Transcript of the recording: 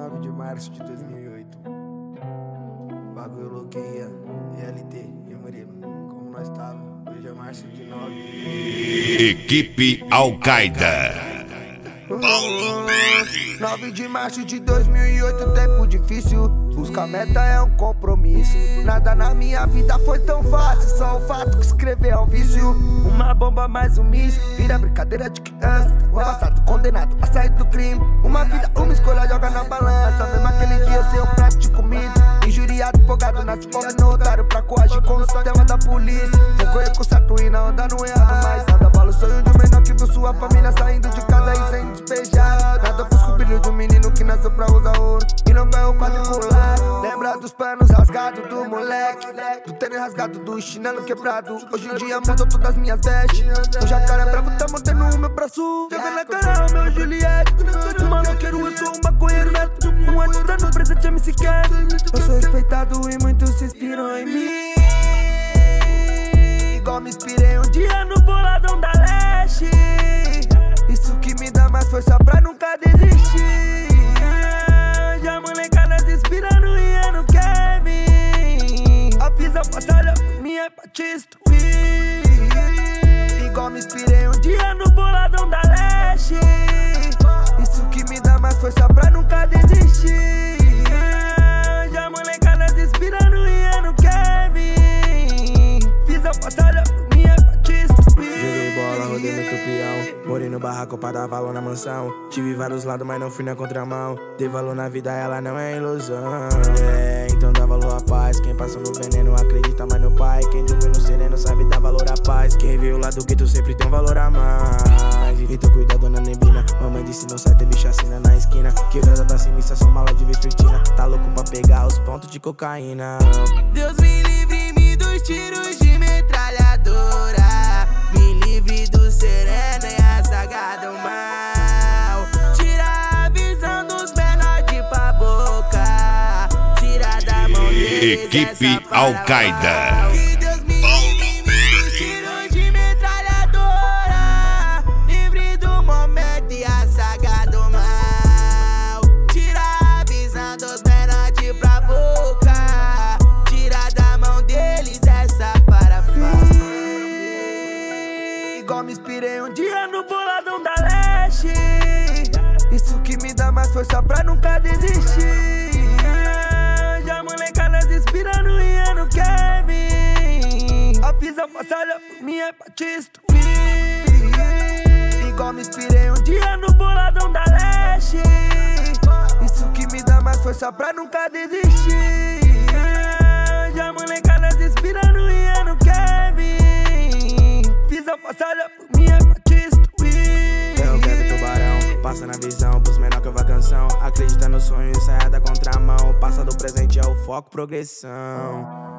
9 de março de 2008. Bagulho louqueia, RLT e Murilo. Como nós tava, hoje é março de 9. Equipe Al-Qaeda. 9 de março de 2008, tempo difícil. Buscar meta é um compromisso. Nada na minha vida foi tão fácil. Só o fato que escrever é um vício. Uma bomba mais um míssil, vira brincadeira de criança. O passado condenado a sair do crime. Uma vida, uma escolha, joga na balança. Mesmo aquele dia sem um prato de comida. Injuriado, empolgado, nasce pobre no otário pra coagir com o sistema da polícia. Vou correr com o certo e não anda no errado. Mas nada bala o sonho de um menor que viu sua família saindo de casa e sem despejar. Nada ofusca o brilho de um menino que nasceu pra usar ouro e não ganhou quadricular. Lembra dos panos rasgados do moleque, do tênis rasgado, do chinelo quebrado. Hoje em dia mudou todas as minhas vestes. O jacaré bravo tá mantendo o meu braço. Joga na cara o meu Juliette. Um maloqueiro, eu sou um maconheiro neto. Um artista no presente MC Cat. Eu sou respeitado e muitos se inspiram em mim. Igual me inspirei um dia no boladão da Leste. Isso que me dá mais força pra nunca desistir. Já a molecada se inspira no Ian, no Kevin. A visão passada por mim é pra te instruir. Igual me inspirei um dia no boladão da Leste. Isso que me dá mais força pra nunca desistir. Já a molecada se inspira no Ian, no Kevin. Visão passada por mim é pra te instruir. Joguei bola, rodei muito peão. Morei no barraco pra dar valor na mansão. Tive vários lados, mas não fui na contramão. Dei valor na vida, ela não é ilusão. Então dá valor à paz. Quem passa no veneno acredita mais no pai. Quem dorme no sereno sabe dar valor à paz. Quem veio lá do gueto sempre tem um valor a mais. Então cuida, dona Neblina. Mamãe disse não sai, teve chacina na esquina. Quebrada da sinistra, só mala de vespertina. Tá louco pra pegar os pontos de cocaína. Deus me livre-me dos tiros de metralhadora. Me livre do sereno e a saga do mal. Tira a visão dos menores de pra boca. Tira da mão deles Equipe Al-Qaeda. Que Deus me livre dos tiros de metralhadora. Livre do momento e a saga do mal. Tira a visão dos menores de pra boca. Tira da mão deles essa parafina. Igual me inspirei um dia no boladão da Leste. Isso que me dá mais força pra nunca desistir. Já a molecada se inspira no Ian, no Kevin. A visão passada por mim é pra te instruir. Igual me inspirei um dia no boladão da Leste. Isso que me dá mais força pra nunca desistir. Já a molecada se inspira no Ian, no Kevin. Visão passada por mim é pra te instruir. É o Kevin Tubarão, passa na visão pros menor que eu vou a canção. Acredita no sonho e saia da contramão. Passa do presente é o foco, progressão.